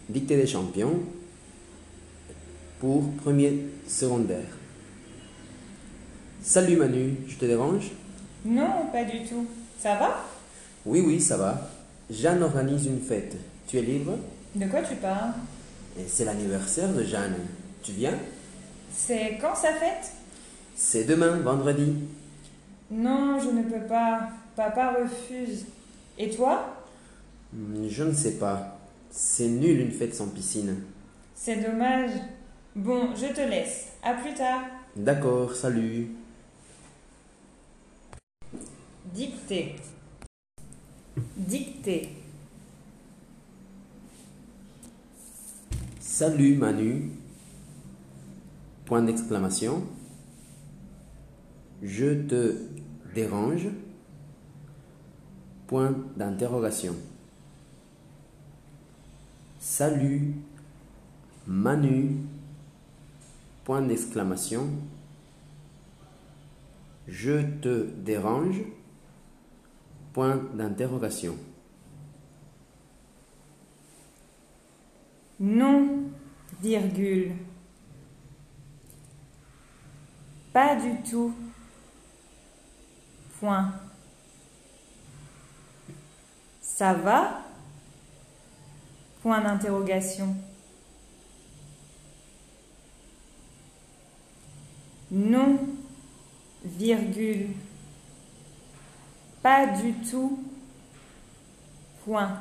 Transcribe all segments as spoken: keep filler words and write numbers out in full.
Dictée des champions pour premier secondaire. Salut Manu, je te dérange? Non, pas du tout. Ça va? Oui, oui, ça va. Jeanne organise une fête. Tu es libre? De quoi tu parles? Et c'est l'anniversaire de Jeanne. Tu viens? C'est quand sa fête? C'est demain, vendredi. Non, je ne peux pas. Papa refuse. Et toi? Hmm, Je ne sais pas. C'est nul une fête sans piscine. C'est dommage. Bon, je te laisse. À plus tard. D'accord, salut. Dictée. Dictée. Salut Manu. Point d'exclamation. Je te dérange. Point d'interrogation. Salut Manu. Point d'exclamation. Je te dérange. Point d'interrogation. Non, virgule. Pas du tout. Point. Ça va? Point d'interrogation. Non, virgule. Pas du tout. Point.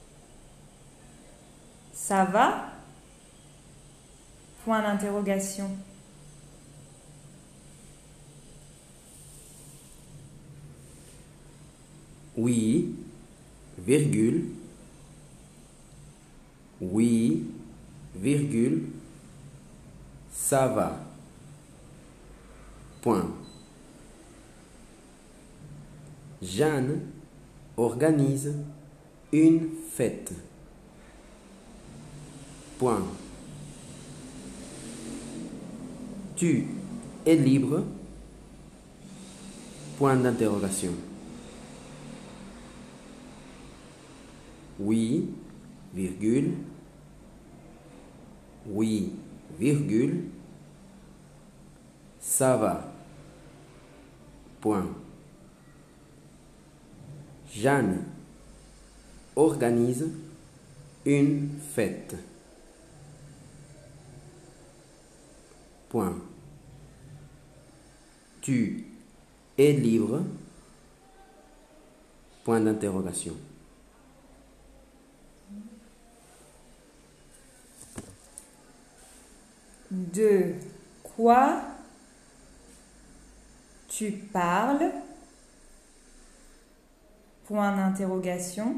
Ça va? Point d'interrogation. Oui, virgule. Oui, virgule. Ça va. Point. Jeanne organise une fête. Point. Tu es libre? Point d'interrogation. Oui, virgule. Oui, virgule. Ça va. Point. Jeanne organise une fête. Point. Tu es libre? Point d'interrogation. De quoi tu parles? Point d'interrogation.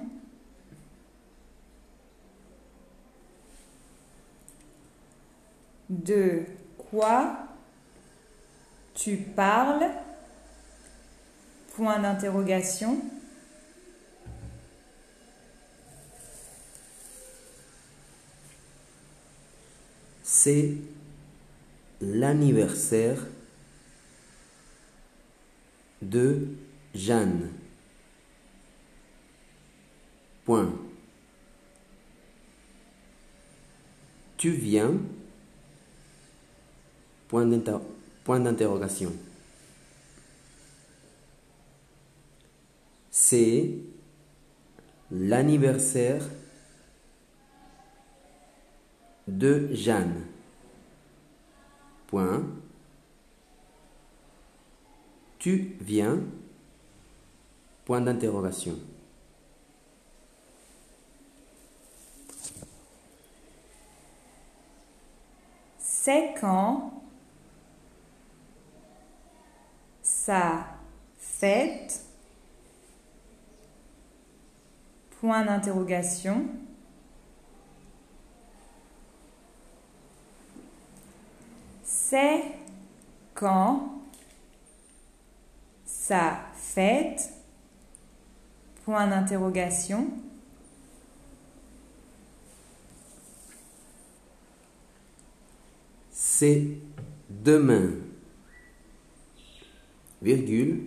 De quoi tu parles? Point d'interrogation. C'est l'anniversaire de Jeanne. Point. Tu viens? Point d'inter- point d'interrogation. C'est l'anniversaire de Jeanne. Point. Tu viens? Point d'interrogation. C'est quand sa fête? Point d'interrogation. C'est quand sa fête? Point d'interrogation. C'est demain, virgule,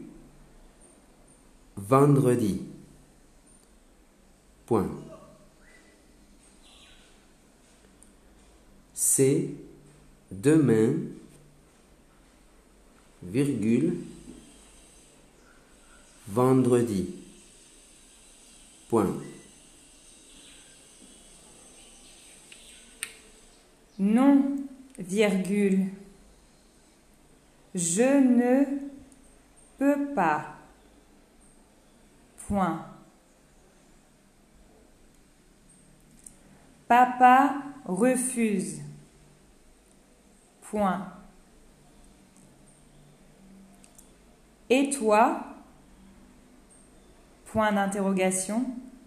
vendredi. Point. c'est demain, virgule, vendredi. Point. Non, virgule. Je ne peux pas. Point. Papa refuse. Point. Et toi? Point d'interrogation.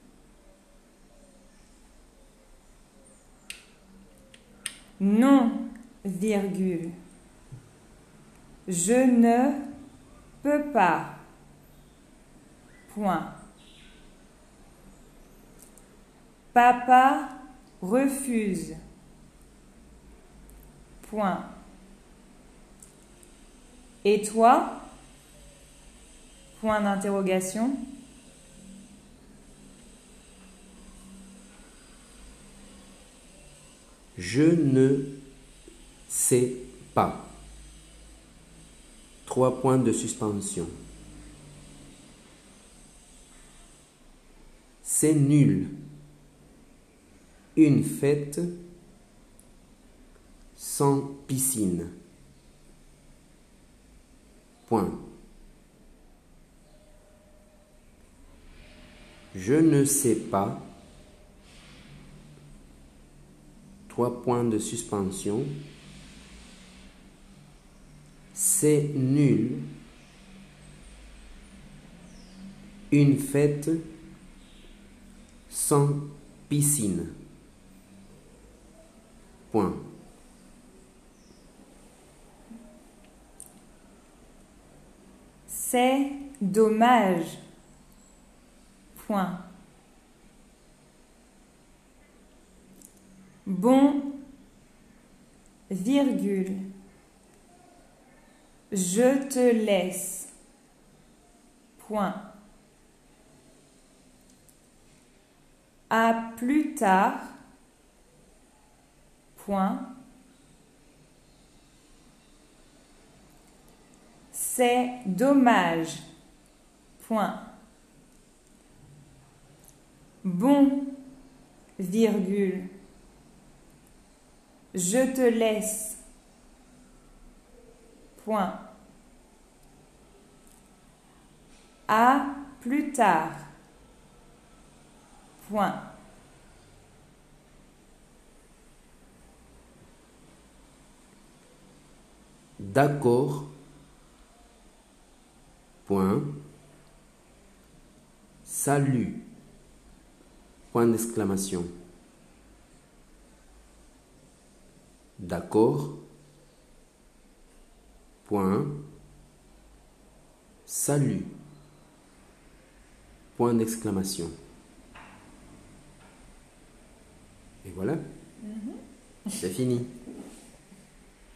Non, virgule. Je ne peux pas. Point. Papa refuse. Point. Et toi? Point d'interrogation. Je ne sais pas. Trois points de suspension. C'est nul. Une fête sans piscine. Point. Je ne sais pas. Trois points de suspension. C'est nul. Une fête sans piscine. Point. C'est dommage. Point. Bon, virgule. Je te laisse. Point. À plus tard. Point. C'est dommage. Point. Bon, virgule. Je te laisse. Point. À plus tard. Point. D'accord. Point. Salut. Point d'exclamation. D'accord. Point. Salut. Point d'exclamation. Et voilà. Mm-hmm. C'est fini.